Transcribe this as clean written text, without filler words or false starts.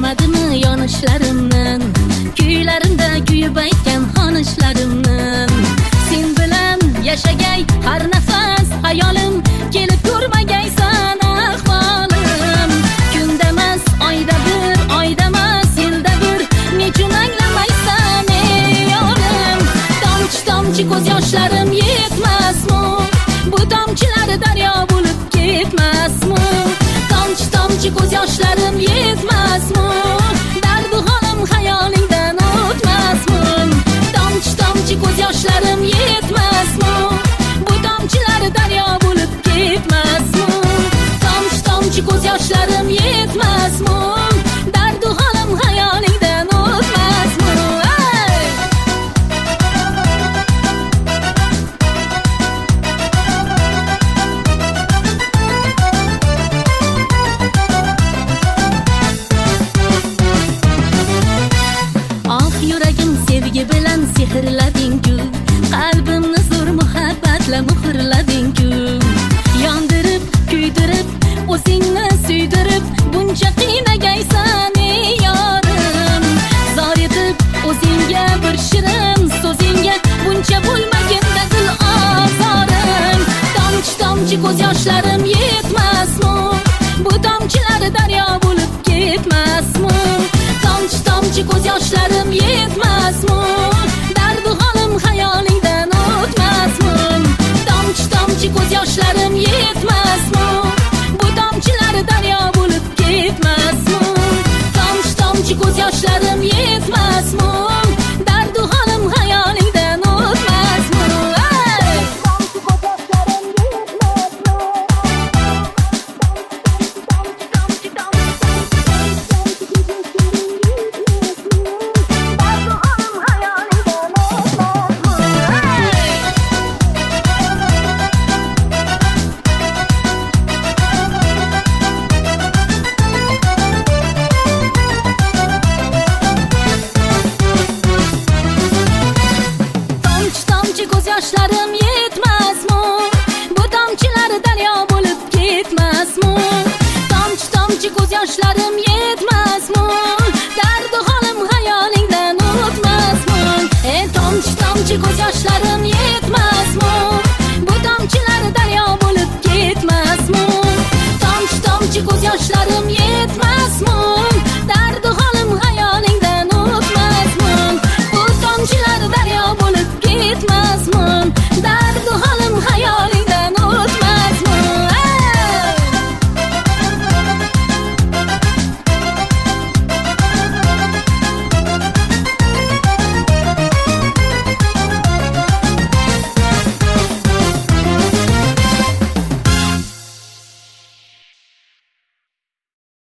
kelmadimi yonishlarimning, kuylarimda kuyib aytgan xonishlarimning. Sen bilan yashagay har nafas hayolim, kelib ko'rmagaysan ahvolim. Kundamas oyda bir, oydamas yilda bir, nechun anglamaysan ey yorim. Tomchi tomchi ko'z yoshlarim yetmasmi, bu tomchilar daryo bo'lib ketmasmi? Tomchi tomchi ko'z yoshlarim yetmasmi, dardu holim xayolingdan o'tmasmi? Tomchi tomchi ko'z yoshlarim yetmasmi, bu tomchilar daryo bo'lib ketmasmi? Tomchi tomchi ko'z yoshlarim yetmasmi, dardu holim xayolingdan o'tmasmi? Yuragim sevgi bilan sehrlading-ku, qalbimni zo'r muhabbat bilan